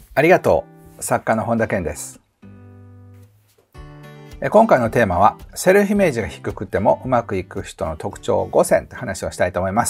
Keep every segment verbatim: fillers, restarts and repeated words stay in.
ありがとう。作家の本田健です。今回のテーマは、セルフイメージが低くてもうまくいく人の特徴ごせんって話をしたいと思います。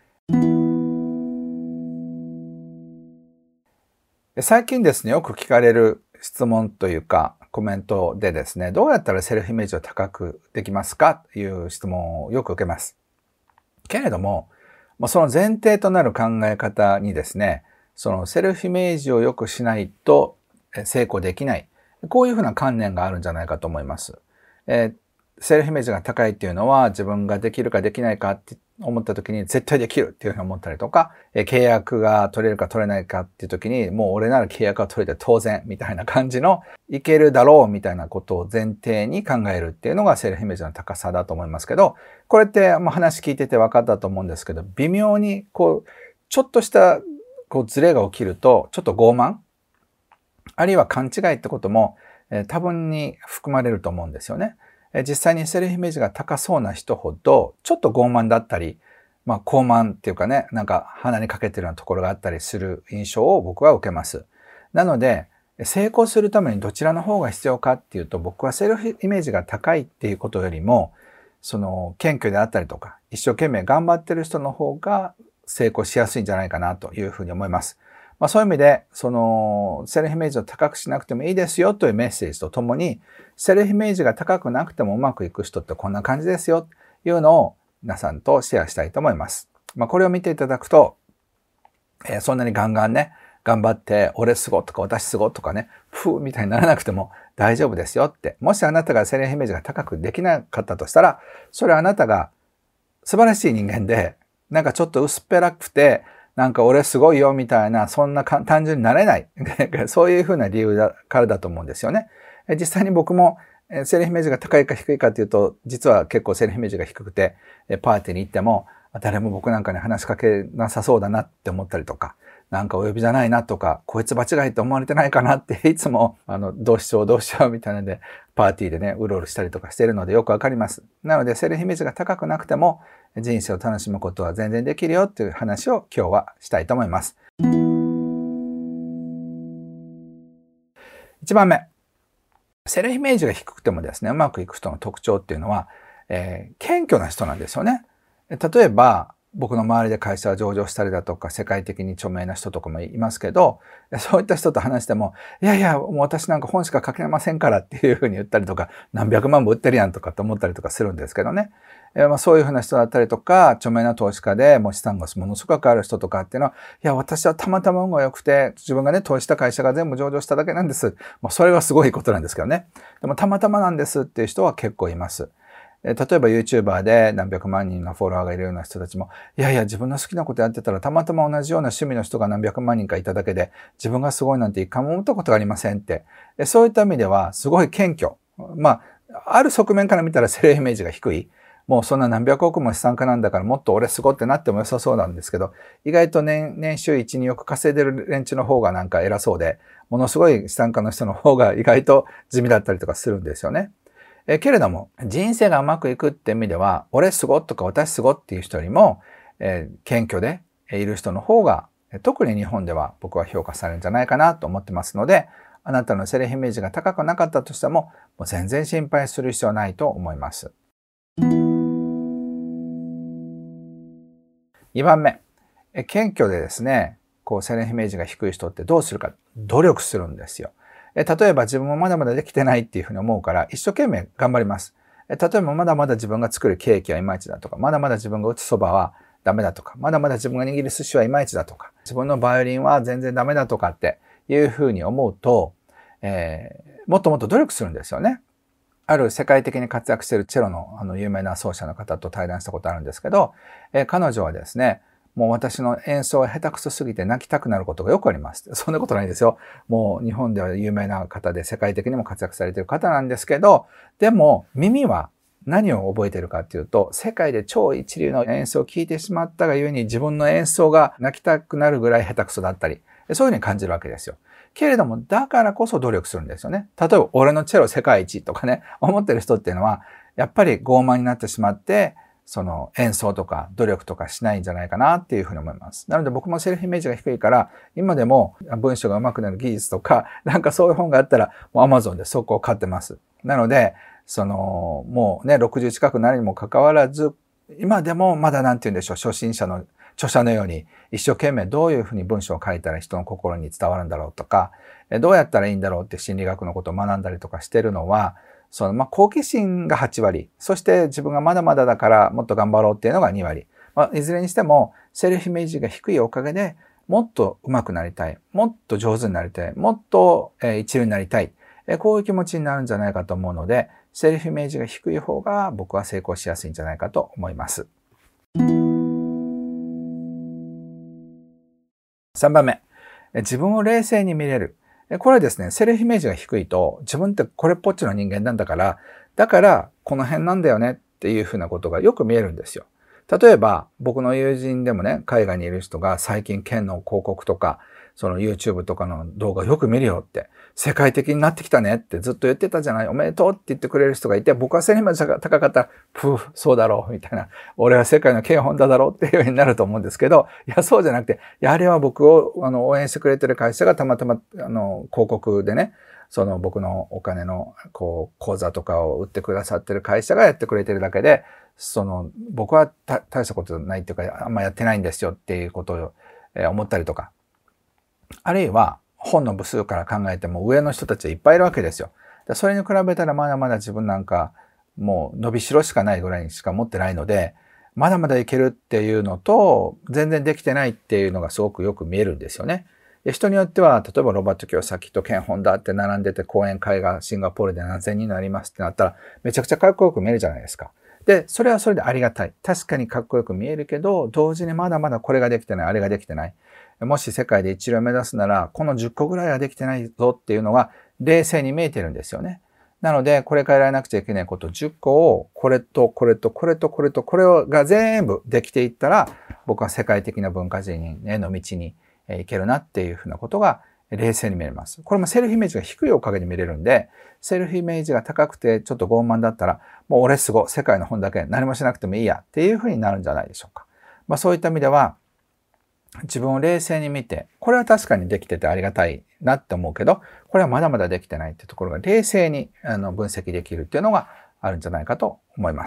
最近ですね、よく聞かれる質問というかコメントでですね、どうやったらセルフイメージを高くできますかという質問をよく受けます。けれども、その前提となる考え方にですね、そのセルフイメージを良くしないと成功できない。こういうふうな観念があるんじゃないかと思います。えー、セルフイメージが高いっていうのは自分ができるかできないかって思った時に絶対できるっていうふうに思ったりとか、えー、契約が取れるか取れないかっていう時にもう俺なら契約が取れて当然みたいな感じのいけるだろうみたいなことを前提に考えるっていうのがセルフイメージの高さだと思いますけど、これってもう話聞いてて分かったと思うんですけど、微妙にこうちょっとしたこうズレが起きるとちょっと傲慢あるいは勘違いってことも、えー、多分に含まれると思うんですよね。えー、実際にセルフイメージが高そうな人ほどちょっと傲慢だったり、まあ、高慢っていうかね、なんか鼻にかけてるようなところがあったりする印象を僕は受けます。なので成功するためにどちらの方が必要かっていうと、僕はセルフイメージが高いっていうことよりもその謙虚であったりとか一生懸命頑張ってる人の方が成功しやすいんじゃないかなというふうに思います。まあ、そういう意味でそのセルフイメージを高くしなくてもいいですよというメッセージとともに、セルフイメージが高くなくてもうまくいく人ってこんな感じですよというのを皆さんとシェアしたいと思います。まあ、これを見ていただくと、えー、そんなにガンガンね頑張って俺すごとか私すごとかねふうみたいにならなくても大丈夫ですよって。もしあなたがセルフイメージが高くできなかったとしたら、それはあなたが素晴らしい人間で、なんかちょっと薄っぺらくてなんか俺すごいよみたいな、そんな単純になれないそういうふうな理由だからだと思うんですよね。実際に僕もセルフイメージが高いか低いかというと、実は結構セルフイメージが低くて、パーティーに行っても誰も僕なんかに話しかけなさそうだなって思ったりとか、なんかお呼びじゃないなとか、こいつ場違いと思われてないかなっていつもあのどうしようどうしようみたいなのでパーティーでねうろうろしたりとかしているのでよくわかります。なのでセルフイメージが高くなくても人生を楽しむことは全然できるよっていう話を今日はしたいと思います。いちばんめ、セルフイメージが低くてもですねうまくいく人の特徴っていうのは、えー、謙虚な人なんですよね。例えば僕の周りで会社は上場したりだとか世界的に著名な人とかもいますけど、そういった人と話してもいやいやもう私なんか本しか書けませんからっていうふうに言ったりとか、何百万も売ってるやんとかって思ったりとかするんですけどね。えー、まあそういうふうな人だったりとか、著名な投資家でもう資産がものすごくある人とかっていうのは、いや私はたまたま運が良くて自分がね投資した会社が全部上場しただけなんです。まあ、それはすごいことなんですけどね。でもたまたまなんですっていう人は結構います。例えば YouTuber で何百万人のフォロワーがいるような人たちも、いやいや自分の好きなことやってたらたまたま同じような趣味の人が何百万人かいただけで自分がすごいなんて一回も思ったことがありませんって。そういった意味ではすごい謙虚。まあ、ある側面から見たらセルフイメージが低い。もうそんな何百億も資産家なんだからもっと俺すごってなっても良さそうなんですけど、意外と 年, 年収いち、におく稼いでる連中の方がなんか偉そうで、ものすごい資産家の人の方が意外と地味だったりとかするんですよね。えけれども人生がうまくいくって意味では、俺すごとか私すごっていう人よりも、えー、謙虚でいる人の方が特に日本では僕は評価されるんじゃないかなと思ってますので、あなたのセルフイメージが高くなかったとしてももう全然心配する必要はないと思います。にばんめ、え謙虚でですねこうセルフイメージが低い人ってどうするか、努力するんですよ。例えば自分もまだまだできてないっていうふうに思うから一生懸命頑張ります。例えばまだまだ自分が作るケーキはいまいちだとか、まだまだ自分が打つそばはダメだとか、まだまだ自分が握る寿司はいまいちだとか、自分のバイオリンは全然ダメだとかっていうふうに思うと、えー、もっともっと努力するんですよね。ある世界的に活躍しているチェロのあの有名な奏者の方と対談したことあるんですけど、えー、彼女はですね、もう私の演奏は下手くそすぎて泣きたくなることがよくあります。そんなことないんですよ。もう日本では有名な方で世界的にも活躍されている方なんですけど、でも耳は何を覚えているかっていうと、世界で超一流の演奏を聴いてしまったがゆえに自分の演奏が泣きたくなるぐらい下手くそだったり、そういうふうに感じるわけですよ。けれどもだからこそ努力するんですよね。例えば俺のチェロ世界一とかね思ってる人っていうのはやっぱり傲慢になってしまって、 その演奏とか努力とかしないんじゃないかなっていうふうに思います。なので僕もセルフイメージが低いから、今でも文章が上手くなる技術とか、なんかそういう本があったら、もう Amazon で速攻買ってます。なので、その、もうね、ろくじゅう近くなるにもかかわらず、今でもまだなんて言うんでしょう、初心者の著者のように、一生懸命どういうふうに文章を書いたら人の心に伝わるんだろうとか、どうやったらいいんだろうって心理学のことを学んだりとかしてるのは、その、まあ、好奇心がはち割、そして自分がまだまだだからもっと頑張ろうっていうのがに割。まあ、いずれにしても、セルフイメージが低いおかげで、もっと上手くなりたい、もっと上手になりたい、もっと、えー、一流になりたい、えー、こういう気持ちになるんじゃないかと思うので、セルフイメージが低い方が僕は成功しやすいんじゃないかと思います。さんばんめ、自分を冷静に見れる。これはですね、セルフイメージが低いと、自分ってこれっぽっちの人間なんだから、だからこの辺なんだよねっていうふうなことがよく見えるんですよ。例えば、僕の友人でもね、海外にいる人が最近県の広告とか、その YouTube とかの動画よく見るよって、世界的になってきたねってずっと言ってたじゃない、おめでとうって言ってくれる人がいて、僕はセルフイメージが高かったら、プー、そうだろうみたいな、俺は世界の権威本だだろうっていうようになると思うんですけど、いや、そうじゃなくて、いや、あれは僕をあの応援してくれてる会社がたまたまあの広告でね、その僕のお金のこう口座とかを売ってくださってる会社がやってくれてるだけで、その僕は大したことないっていうか、あんまやってないんですよっていうことを思ったりとか、あるいは本の部数から考えても上の人たちはいっぱいいるわけですよ。それに比べたらまだまだ自分なんかもう伸びしろしかないぐらいにしか持ってないので、まだまだいけるっていうのと全然できてないっていうのがすごくよく見えるんですよね。で人によっては、例えばロバート・キヨサキとケン・ホンダって並んでて講演会がシンガポールで何千人になりますってなったらめちゃくちゃかっこよく見えるじゃないですか。で、それはそれでありがたい。確かにかっこよく見えるけど、同時にまだまだこれができてない、あれができてない。もし世界で一流を目指すなら、このじゅっこぐらいはできてないぞっていうのが冷静に見えてるんですよね。なので、これからやらなくちゃいけないことじゅっこを、これとこれとこれとこれとこれが全部できていったら、僕は世界的な文化人への道に行けるなっていうふうなことが冷静に見れます。これもセルフイメージが低いおかげで見れるんで、セルフイメージが高くてちょっと傲慢だったら、もう俺すごい、世界の本だけ何もしなくてもいいやっていうふうになるんじゃないでしょうか。まあそういった意味では、自分を冷静に見て、これは確かにできててありがたいなって思うけど、これはまだまだできてないってところが冷静にあの分析できるっていうのがあるんじゃないかと思います。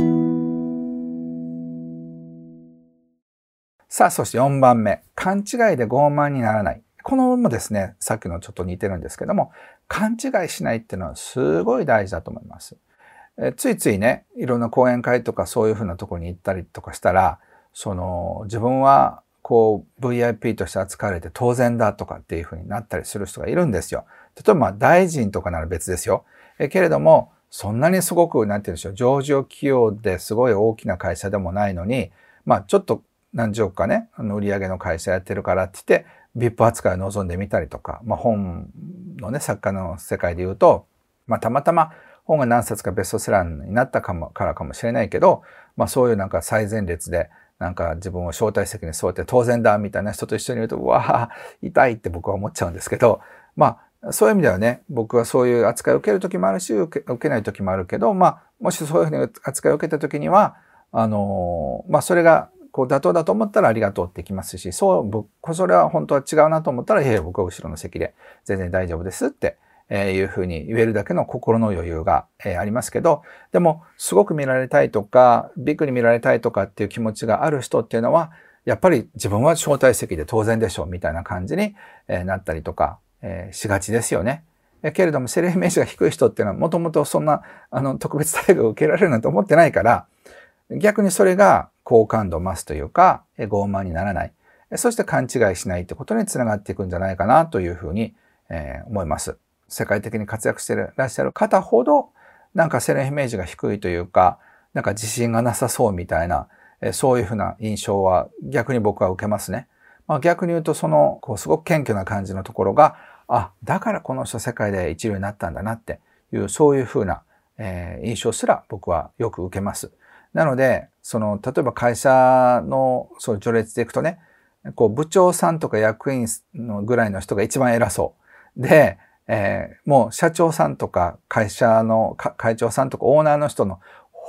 さあ、そしてよんばんめ。勘違いで傲慢にならない。このもですね、さっきのちょっと似てるんですけども、勘違いしないっていうのはすごい大事だと思います。えついついね、いろんな講演会とかそういうふうなところに行ったりとかしたら、その自分はこう ブイアイピー として扱われて当然だとかっていうふうになったりする人がいるんですよ。例えばまあ大臣とかなら別ですよ。えけれども、そんなにすごく、なんて言うんでしょう、上場企業ですごい大きな会社でもないのに、まあちょっと何十億かね、あの売り上げの会社やってるからって言って、ブイアイピー 扱いを望んでみたりとか、まあ本のね、作家の世界で言うと、まあたまたま本が何冊かベストセラーになったかもからかもしれないけど、まあそういうなんか最前列で、なんか自分を招待席に座って当然だみたいな人と一緒にいると、うわあ、痛いって僕は思っちゃうんですけど、まあそういう意味ではね、僕はそういう扱いを受ける時もあるし、受け、受けない時もあるけど、まあもしそういうふうに扱いを受けた時には、あの、まあそれがこう妥当だと思ったらありがとうってきますし、そう、僕、それは本当は違うなと思ったら、いやいや僕は後ろの席で全然大丈夫ですっていうふうに言えるだけの心の余裕がありますけど、でもすごく見られたいとか、ビッグに見られたいとかっていう気持ちがある人っていうのは、やっぱり自分は招待席で当然でしょうみたいな感じになったりとかしがちですよね。けれどもセルフイメージが低い人っていうのはもともとそんなあの特別待遇を受けられるなんて思ってないから、逆にそれが好感度を増すというか、傲慢にならない。そして勘違いしないってことにつながっていくんじゃないかなというふうに思います。世界的に活躍していらっしゃる方ほど、なんかセルフイメージが低いというか、なんか自信がなさそうみたいな、そういうふうな印象は逆に僕は受けますね。まあ、逆に言うと、その、こう、すごく謙虚な感じのところが、あ、だからこの人世界で一流になったんだなっていう、そういうふうな、えー、印象すら僕はよく受けます。なので、その、例えば会社の、そう、序列でいくとね、こう、部長さんとか役員のぐらいの人が一番偉そう。で、えー、もう社長さんとか会社の会長さんとかオーナーの人の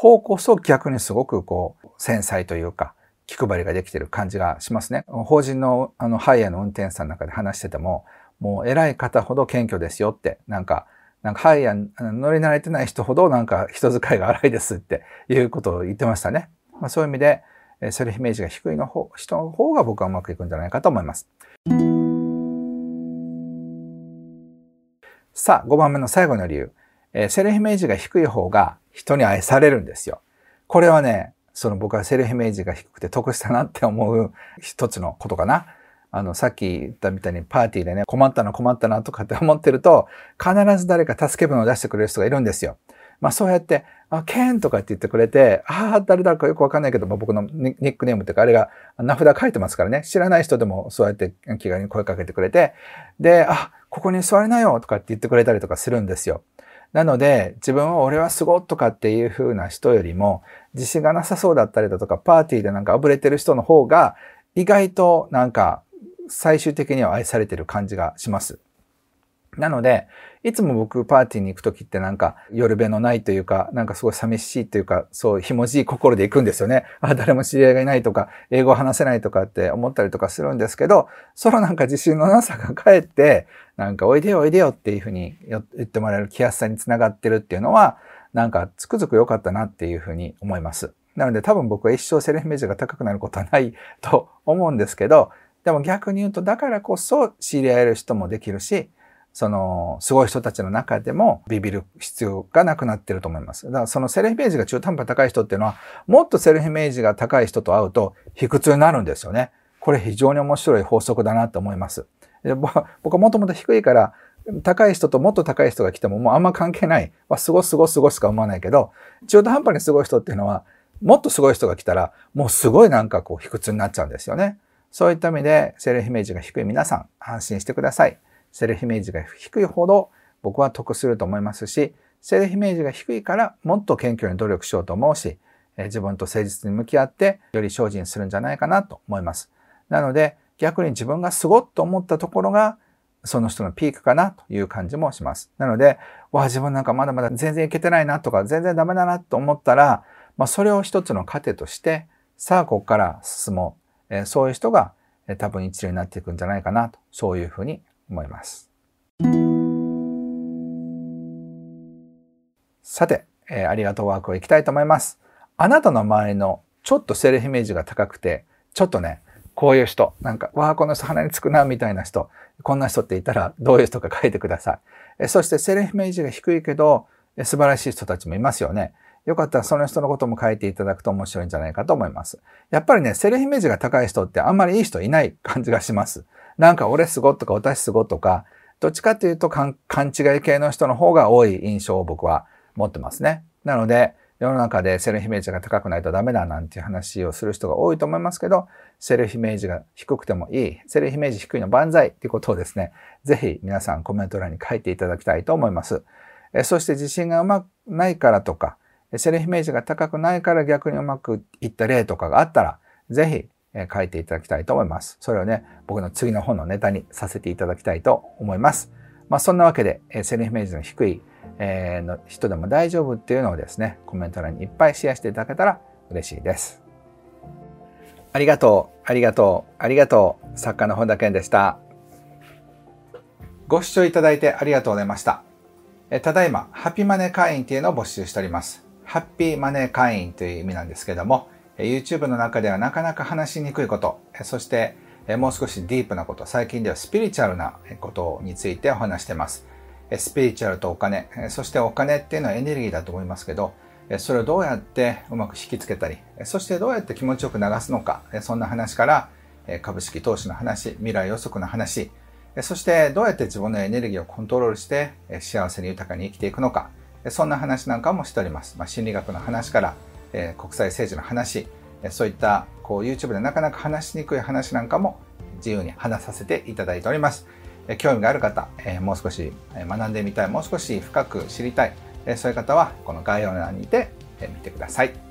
方こそ逆にすごくこう、繊細というか、気配りができてる感じがしますね。法人のあのハイヤーの運転手さんの中で話してても、もう偉い方ほど謙虚ですよって、なんか、なんかハイヤー乗り慣れてない人ほどなんか人使いが荒いですっていうことを言ってましたね。まあ、そういう意味で、セルフイメージが低いの方、人の方が僕はうまくいくんじゃないかと思います。さあ、ごばんめの最後の理由。セルフイメージが低い方が人に愛されるんですよ。これはね、その僕はセルフイメージが低くて得したなって思う一つのことかな。あの、さっき言ったみたいにパーティーでね、困ったな困ったなとかって思ってると、必ず誰か助け舟を出してくれる人がいるんですよ。まあそうやって、あ、ケンとかって言ってくれて、ああ、誰だかよくわかんないけど、まあ、僕のニックネームというか、あれが名札書いてますからね、知らない人でもそうやって気軽に声かけてくれて、で、あ、ここに座りなよとかって言ってくれたりとかするんですよ。なので、自分は俺はすごいとかっていう風な人よりも、自信がなさそうだったりだとか、パーティーでなんかあぶれてる人の方が、意外となんか最終的には愛されてる感じがします。なので、いつも僕パーティーに行くときってなんか夜べのないというか、なんかすごい寂しいというか、そうひもじい心で行くんですよね。あ、誰も知り合いがいないとか、英語を話せないとかって思ったりとかするんですけど、そのなんか自信のなさがかえって、なんかおいでよおいでよっていうふうに言ってもらえる気安さにつながってるっていうのは、なんかつくづく良かったなっていうふうに思います。なので多分僕は一生セルフイメージが高くなることはないと思うんですけど、でも逆に言うとだからこそ知り合える人もできるし、そのすごい人たちの中でもビビる必要がなくなってると思います。だからそのセルフイメージが中途半端高い人っていうのは、もっとセルフイメージが高い人と会うと卑屈になるんですよね。これ非常に面白い法則だなと思います。で僕はもともと低いから、高い人ともっと高い人が来てももうあんま関係ない。すごいすごいすごいしか思わないけど、中途半端にすごい人っていうのは、もっとすごい人が来たら、もうすごいなんかこう卑屈になっちゃうんですよね。そういった意味で、セルフイメージが低い皆さん、安心してください。セルフイメージが低いほど僕は得すると思いますし、セルフイメージが低いからもっと謙虚に努力しようと思うし、自分と誠実に向き合ってより精進するんじゃないかなと思います。なので逆に自分がすごっと思ったところがその人のピークかなという感じもします。なので、わあ自分なんかまだまだ全然いけてないなとか全然ダメだなと思ったら、まあ、それを一つの糧として、さあここから進もう。えー、そういう人が多分一流になっていくんじゃないかなと、そういうふうに思います。さて、えー、ありがとうワークをいきたいと思います。あなたの周りのちょっとセルフイメージが高くて、ちょっとね、こういう人、なんか、わあ、この人鼻につくな、みたいな人、こんな人っていたらどういう人か書いてください。えそしてセルフイメージが低いけど、素晴らしい人たちもいますよね。よかったらその人のことも書いていただくと面白いんじゃないかと思います。やっぱりね、セルフイメージが高い人ってあんまりいい人いない感じがします。なんか俺すごとか私すごとか、どっちかっていうと勘違い系の人の方が多い印象を僕は持ってますね。なので、世の中でセルフイメージが高くないとダメだなんていう話をする人が多いと思いますけど、セルフイメージが低くてもいい、セルフイメージ低いの万歳っていうことをですね、ぜひ皆さんコメント欄に書いていただきたいと思います。えそして自信がうまくないからとか、セルフイメージが高くないから逆にうまくいった例とかがあったら、ぜひ書いていただきたいと思います。それをね、僕の次の本のネタにさせていただきたいと思います。まあそんなわけで、セルフイメージの低いの人でも大丈夫っていうのをですね、コメント欄にいっぱいシェアしていただけたら嬉しいです。ありがとう、ありがとう、ありがとう。作家の本田健でした。ご視聴いただいてありがとうございました。ただいま、ハッピーマネー会員っていうのを募集しております。ハッピーマネー会員という意味なんですけども、YouTube の中ではなかなか話しにくいこと、そしてもう少しディープなこと、最近ではスピリチュアルなことについてお話しています。スピリチュアルとお金、そしてお金っていうのはエネルギーだと思いますけど、それをどうやってうまく引きつけたり、そしてどうやって気持ちよく流すのか、そんな話から株式投資の話、未来予測の話、そしてどうやって自分のエネルギーをコントロールして幸せに豊かに生きていくのか、そんな話なんかもしております。まあ、心理学の話から、えー、国際政治の話、そういったこう YouTube でなかなか話しにくい話なんかも自由に話させていただいております。えー、興味がある方、えー、もう少し学んでみたい、もう少し深く知りたい、えー、そういう方はこの概要欄にて見てください。